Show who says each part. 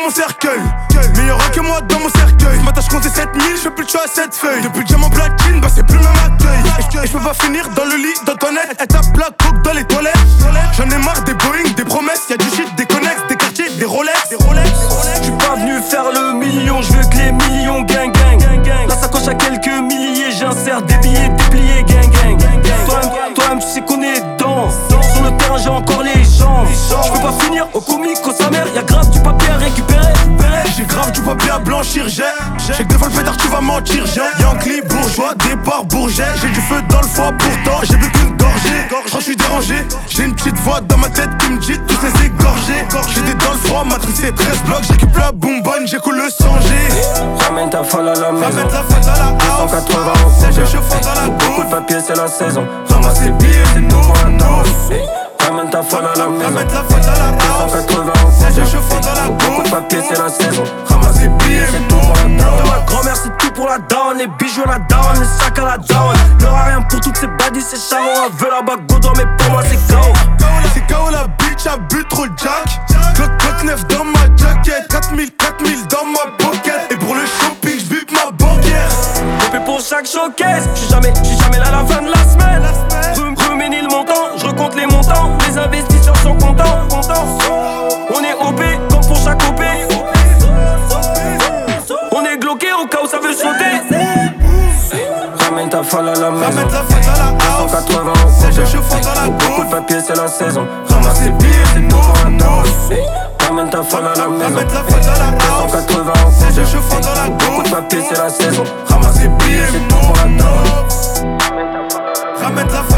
Speaker 1: mon cercueil. Meilleur que moi dans mon cercueil. Ce matin je comptais 7000, je fais plus de choix à 7 feuilles. Depuis le diamant platine, bah c'est plus le même accueil. Et je peux pas finir dans le lit d'Antoinette. Elle tape la coke dans les toilettes. J'en ai marre des Boeing, des promesses. Y'a du shit, des connexes, des quartiers, des Rolex.
Speaker 2: J'suis pas venu faire le million, j'veux que les millions gang gang. La sacoche à quelques milliers, j'insère des billets dépliés gang gang. Toi-même tu sais qu'on est dedans. Sur le terrain j'ai encore les jambes. J'peux pas finir au comique, au sa mère. Y'a grave du papier à récupérer.
Speaker 1: J'ai grave du papier à blanchir, j'ai que des fois le pétard tu vas mentir, Yankee, bourgeois, départ, bourget. J'ai du feu dans le foie pourtant, j'ai bu qu'une gorgée. Je suis dérangé, j'ai une petite voix dans ma tête qui me dit tous ces égorgés. J'étais dans le froid, matrixé 13 blocs, j'équipe la bonbonne, j'écoule le sang,
Speaker 2: Ramène ta folle à la maison.
Speaker 1: Ramène la folle à la house.
Speaker 2: 180 au
Speaker 1: c'est je chauffant dans la
Speaker 2: beaucoup
Speaker 1: bouffe.
Speaker 2: de papier c'est la saison.
Speaker 1: Ramasse les billets, c'est tout pour la danse.
Speaker 2: Ramène ta folle à la maison.
Speaker 1: Ramène la folle à la house.
Speaker 2: 180
Speaker 1: c'est je chauffant dans la
Speaker 2: beaucoup de
Speaker 1: bouffe.
Speaker 2: papier c'est la saison.
Speaker 1: Ramasse les billets,
Speaker 2: C'est tout pour la daronne. De ma grand-mère c'est tout pour la daronne. Les bijoux à la daronne, les sacs à la daronne. Y'aura rien pour toutes ces badis, ces charons. Elle veut la bague Godon mais pour moi c'est KO.
Speaker 1: C'est KO la bitch, a bu trop jack. Glock 9 dans ma jacket. 4000 dans ma pocket. Et pour le shopping, j'bute ma banquière.
Speaker 2: Copé pour chaque showcase. J'suis jamais là à la fin de la semaine. Rumine le montant, j'recompte les montants. Les investisseurs sont contents. On est OP comme pour chaque OP. On est glauqué au cas où ça veut sauter. Ramène ta folle à la maison.
Speaker 1: Ramène la folle à la house.
Speaker 2: 180
Speaker 1: c'est je chauffant dans la
Speaker 2: beaucoup
Speaker 1: bouffe.
Speaker 2: de papier c'est la saison.
Speaker 1: Ramasse les billets, c'est tout pour la danse.
Speaker 2: Ramène ta folle à la maison.
Speaker 1: Ramène la folle à la house.
Speaker 2: 180
Speaker 1: c'est je chauffant dans la
Speaker 2: beaucoup de
Speaker 1: bouffe.
Speaker 2: papier c'est la saison.
Speaker 1: Ramasse les billets,
Speaker 2: C'est tout pour la danse.
Speaker 1: Ramène la folle